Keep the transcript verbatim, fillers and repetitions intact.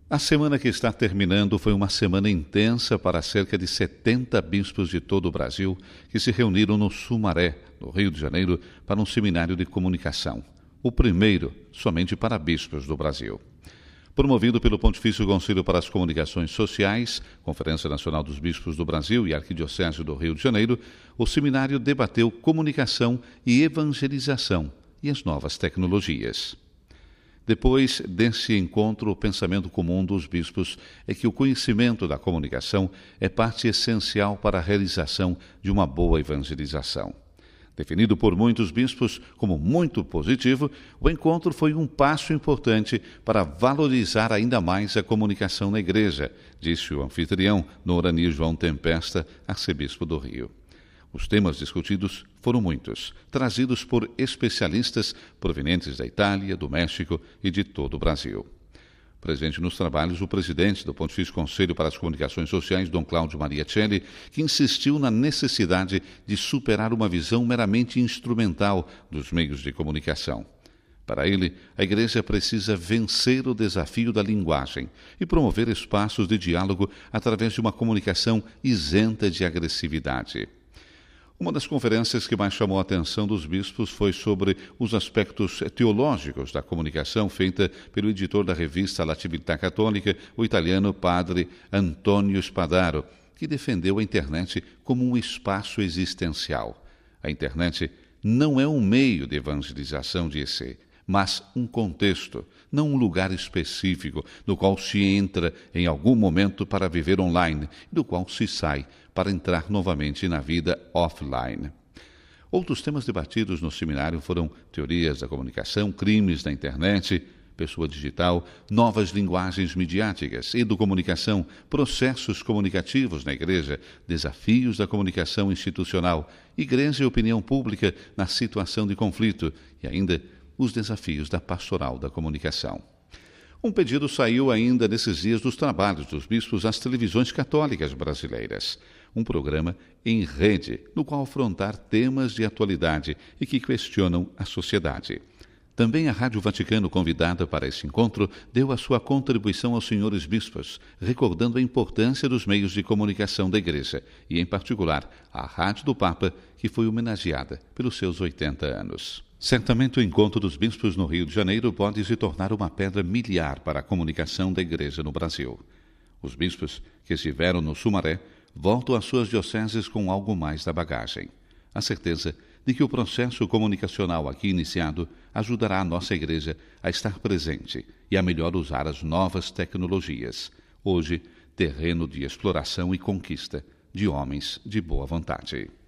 A semana que está terminando foi uma semana intensa para cerca de setenta bispos de todo o Brasil que se reuniram no Sumaré, no Rio de Janeiro, para um seminário de comunicação. O primeiro somente para bispos do Brasil. Promovido pelo Pontifício Conselho para as Comunicações Sociais, Conferência Nacional dos Bispos do Brasil e Arquidiocese do Rio de Janeiro, o seminário debateu comunicação e evangelização e as novas tecnologias. Depois desse encontro, o pensamento comum dos bispos é que o conhecimento da comunicação é parte essencial para a realização de uma boa evangelização. Definido por muitos bispos como muito positivo, o encontro foi um passo importante para valorizar ainda mais a comunicação na Igreja, disse o anfitrião, Norani João Tempesta, arcebispo do Rio. Os temas discutidos foram muitos, trazidos por especialistas provenientes da Itália, do México e de todo o Brasil. Presente nos trabalhos, o presidente do Pontifício Conselho para as Comunicações Sociais, Dom Cláudio Maria Celli, que insistiu na necessidade de superar uma visão meramente instrumental dos meios de comunicação. Para ele, a Igreja precisa vencer o desafio da linguagem e promover espaços de diálogo através de uma comunicação isenta de agressividade. Uma das conferências que mais chamou a atenção dos bispos foi sobre os aspectos teológicos da comunicação, feita pelo editor da revista La Civiltà Cattolica, o italiano padre Antonio Spadaro, que defendeu a internet como um espaço existencial. A internet não é um meio de evangelização, disse, mas um contexto, não um lugar específico, no qual se entra em algum momento para viver online, e do qual se sai para entrar novamente na vida offline. Outros temas debatidos no seminário foram teorias da comunicação, crimes na internet, pessoa digital, novas linguagens midiáticas, educomunicação, processos comunicativos na Igreja, desafios da comunicação institucional, Igreja e opinião pública na situação de conflito e ainda os desafios da pastoral da comunicação. Um pedido saiu ainda nesses dias dos trabalhos dos bispos às televisões católicas brasileiras. Um programa em rede, no qual afrontar temas de atualidade e que questionam a sociedade. Também a Rádio Vaticano, convidada para esse encontro, deu a sua contribuição aos senhores bispos, recordando a importância dos meios de comunicação da Igreja, e, em particular, a Rádio do Papa, que foi homenageada pelos seus oitenta anos. Certamente o encontro dos bispos no Rio de Janeiro pode se tornar uma pedra miliar para a comunicação da Igreja no Brasil. Os bispos que estiveram no Sumaré voltam às suas dioceses com algo mais da bagagem. A certeza de que o processo comunicacional aqui iniciado ajudará a nossa Igreja a estar presente e a melhor usar as novas tecnologias, hoje terreno de exploração e conquista de homens de boa vontade.